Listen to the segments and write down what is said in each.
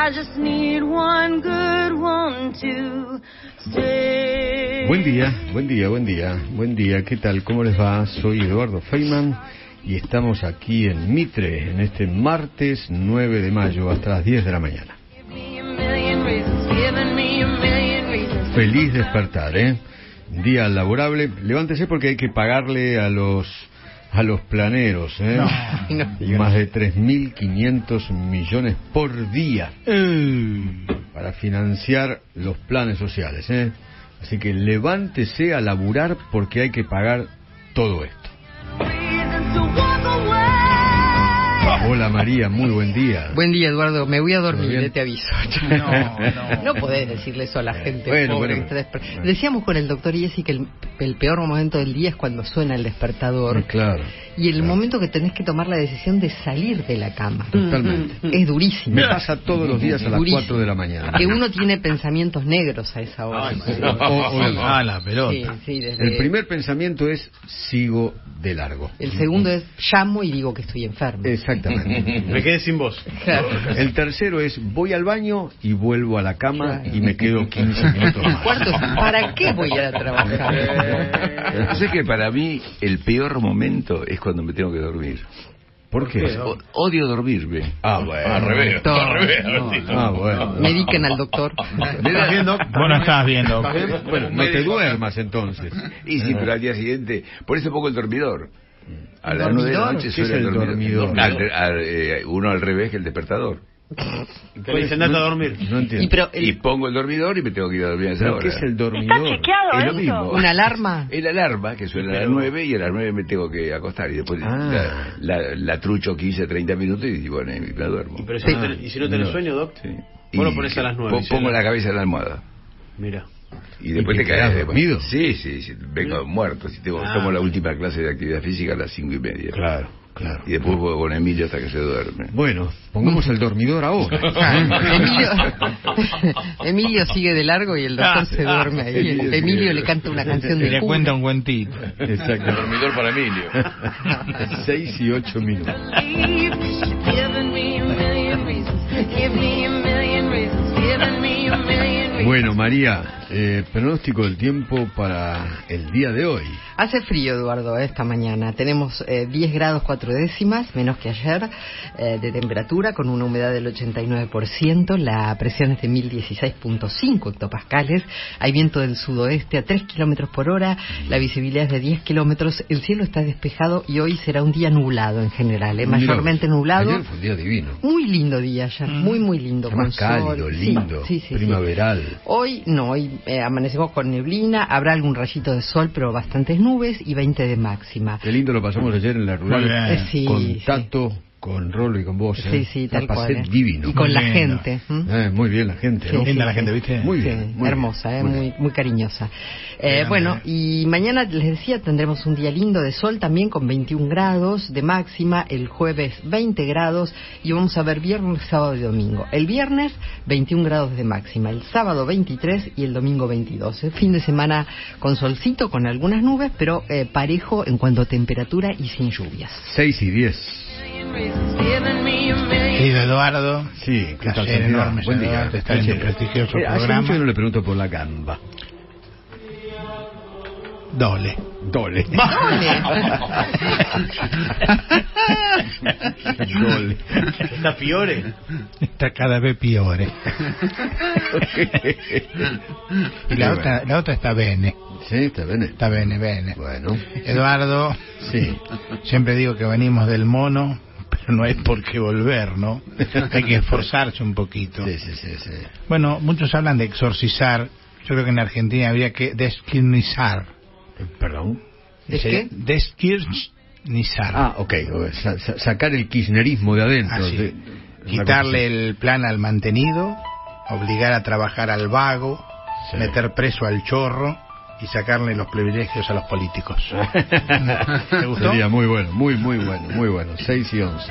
I just need one good one to stay. Buen día. ¿Qué tal? ¿Cómo les va? Soy Eduardo Feynman y estamos aquí en Mitre en este martes 9 de mayo hasta las 10 de la mañana. Feliz despertar, Día laborable. Levántese porque hay que pagarle a los planeros, más de 3.500 millones por día para financiar los planes sociales, Así que levántese a laburar porque hay que pagar todo esto. Hola María, muy buen día. Buen día, Eduardo. Me voy a dormir, te aviso. No podés decirle eso a la gente pobre. Bueno. Decíamos con el doctor Iesi que el peor momento del día es cuando suena el despertador. Claro. Y el momento que tenés que tomar la decisión de salir de la cama. Totalmente. Es durísimo. Me pasa todos los días a las 4 de la mañana. Que uno tiene pensamientos negros a esa hora. La pelota. Sí, El primer pensamiento es sigo de largo. El segundo es llamo y digo que estoy enfermo. Exactamente. Me quedé sin voz. Claro. El tercero es voy al baño y vuelvo a la cama y me quedo 15 minutos más. El cuarto es ¿para qué voy a ir a trabajar? Sé que para mí el peor momento es cuando me tengo que dormir. ¿Por qué? Odio dormirme. Bueno. Al revés. Bueno. Mediquen al doctor. ¿Me estás viendo? Vos no estás viendo. Bueno, no te duermas entonces. Y sí, pero al día siguiente, por eso pongo el dormidor. A las 9 de la noche ¿Qué es suena el dormidor? Uno al revés que el despertador. Te dicen andate a dormir. No entiendo. Y pongo el dormidor y me tengo que ir a dormir a esa ¿Pero hora. qué es el dormidor? ¿Está chequeado Es lo eso? mismo. ¿Una alarma? El alarma que suena a las 9 y a las 9 me tengo que acostar y después la trucho 15, 30 minutos y bueno, me duermo. Pero ¿y si no tenés sueño, Doc? Sí. Vos lo pones a las 9. Pongo la cabeza en la almohada. Mira. Y después ¿Y te te caes quedás dormido? Sí, vengo muerto. Si tomo la última clase de actividad física a las 5:30. Claro. Y después juego con Emilio hasta que se duerme. Bueno, pongamos el dormidor ahora. Emilio sigue de largo y el doctor se duerme ahí. Emilio le canta una canción de Le cuna. cuenta un cuentito. Exacto. Dormidor para Emilio. 6 y 8 minutos. Bueno, María, pronóstico del tiempo para el día de hoy. Hace frío, Eduardo, esta mañana. Tenemos 10 grados 4 décimas, menos que ayer, de temperatura, con una humedad del 89%. La presión es de 1016.5 hectopascales. Hay viento del sudoeste a 3 kilómetros por hora. La visibilidad es de 10 kilómetros. El cielo está despejado y hoy será un día nublado en general, mayormente nublado. Ayer fue un día divino. Muy lindo día ayer, muy lindo. Más cálido, lindo, primaveral. Hoy amanecemos con neblina, habrá algún rayito de sol, pero bastantes nubes y 20 de máxima. Qué lindo lo pasamos ayer en la rural. Sí, con Tato, con Rolo y con vos. Sí, tal pasé cual. Divino. Y con la lindo. gente. Muy bien la gente, ¿no? Linda la gente, ¿viste? Muy bien. Sí, hermosa, muy cariñosa. Bueno, y mañana les decía, tendremos un día lindo de sol también con 21 grados de máxima, el jueves 20 grados y vamos a ver viernes, sábado y domingo. El viernes 21 grados de máxima, el sábado 23 y el domingo 22. El fin de semana con solcito, con algunas nubes, pero parejo en cuanto a temperatura y sin lluvias. 6 y 10. Querido Eduardo, Sí, ¿qué tal? placer enorme Buen día. saludarte, estar en tu prestigioso Hace mucho programa. que no le pregunto por la gamba. Dole. Dole. ¿Está Fiore? Está cada vez peor. Y la otra está bene. Sí, está bien. Está bene. Bueno. Eduardo, Sí. siempre digo que venimos del mono, pero no hay por qué volver, ¿no? Hay que esforzarse un poquito. Sí. Bueno, muchos hablan de exorcizar. Yo creo que en Argentina habría que desquirnizar. ¿Perdón? ¿De qué? Desquirnizar. Ok. Sacar el kirchnerismo de adentro. Así. Quitarle el plan al mantenido, obligar a trabajar al vago, Sí. meter preso al chorro y sacarle los privilegios a los políticos. ¿Te gustó? Sería muy bueno, muy bueno. 6 y 11.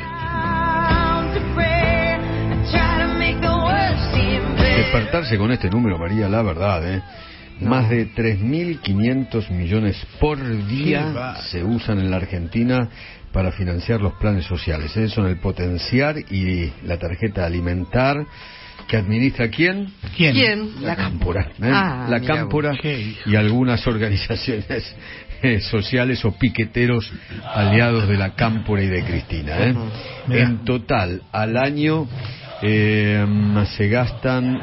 Despertarse con este número, María, la verdad, Más de 3.500 millones por día se usan en la Argentina para financiar los planes sociales. Son el potenciar y la tarjeta alimentar, ¿Que administra quién? ¿Quién? La Cámpora. La Cámpora y algunas organizaciones sociales o piqueteros aliados de la Cámpora y de Cristina. En total, al año se gastan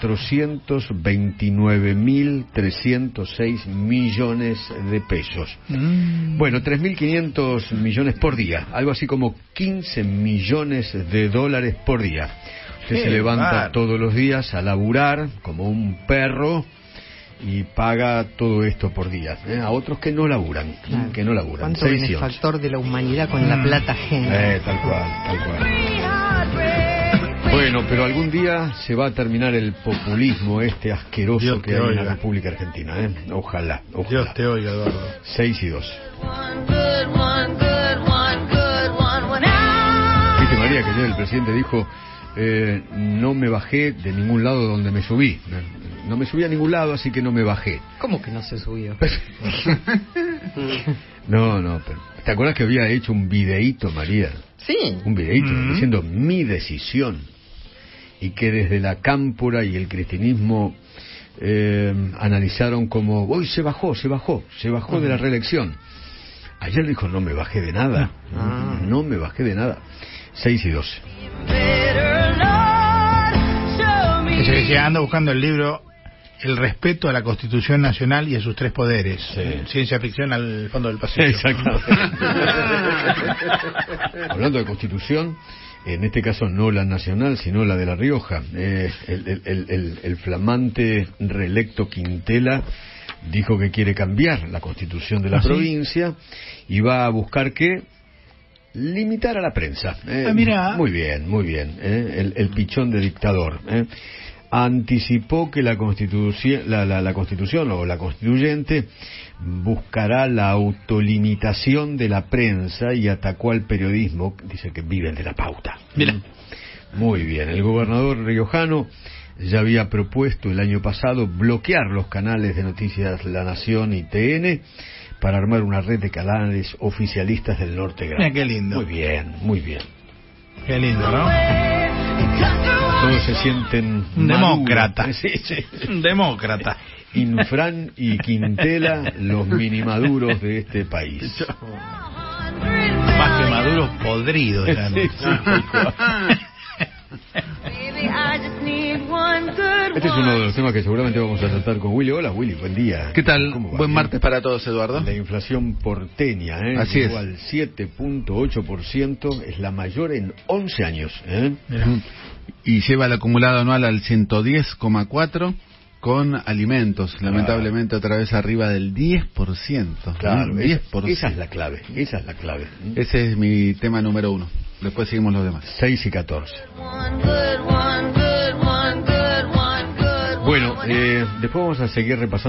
429.306 millones de pesos. Bueno, 3.500 millones por día, algo así como 15 millones de dólares por día. Usted se levanta todos los días a laburar como un perro y paga todo esto por día. A otros que no laburan, ¿Cuánto benefactor de la humanidad con la plata ajena? Tal cual. Bueno, pero algún día se va a terminar el populismo asqueroso Dios que hay en la República Argentina. Ojalá. Dios te oiga, Eduardo. 6:02. Viste, María, que ayer el presidente dijo, no me bajé de ningún lado donde me subí. No me subí a ningún lado, así que no me bajé. ¿Cómo que no se subió? No, pero ¿te acuerdas que había hecho un videíto, María? Sí. Un videíto diciendo mi decisión, y que desde la Cámpora y el cristinismo analizaron como, hoy se bajó de la reelección. Ayer dijo, no me bajé de nada. No me bajé de nada. 6:12. Yo ando buscando el libro El respeto a la Constitución Nacional y a sus tres poderes. Ciencia ficción al fondo del pasillo. Exactamente. Hablando de Constitución, en este caso no la nacional, sino la de La Rioja. El flamante reelecto Quintela dijo que quiere cambiar la Constitución de la provincia y va a buscar que limitar a la prensa. Mira. Muy bien. El pichón de dictador. Anticipó que la Constitución o la Constituyente buscará la autolimitación de la prensa y atacó al periodismo. Dice que viven de la pauta. Mira. Muy bien. El gobernador riojano ya había propuesto el año pasado bloquear los canales de noticias La Nación y TN para armar una red de canales oficialistas del norte grande. Mira, qué lindo. Muy bien. Qué lindo, ¿no? Todos se sienten demócrata. Sí. Demócrata. Infran y Quintela, los minimaduros de este país. Más que maduros, podridos. Ya, ¿no? Este es uno de los temas que seguramente vamos a tratar con Willy. Hola, Willy, buen día. ¿Qué tal? Buen martes para todos, Eduardo. La inflación porteña, Así llegó al 7.8%, es la mayor en 11 años. Y lleva el acumulado anual al 110,4%, con alimentos, lamentablemente otra vez arriba del 10%. Claro, 10%. Esa es la clave. Ese es mi tema número 1. Después seguimos los demás. 6:14. Bueno, después vamos a seguir repasando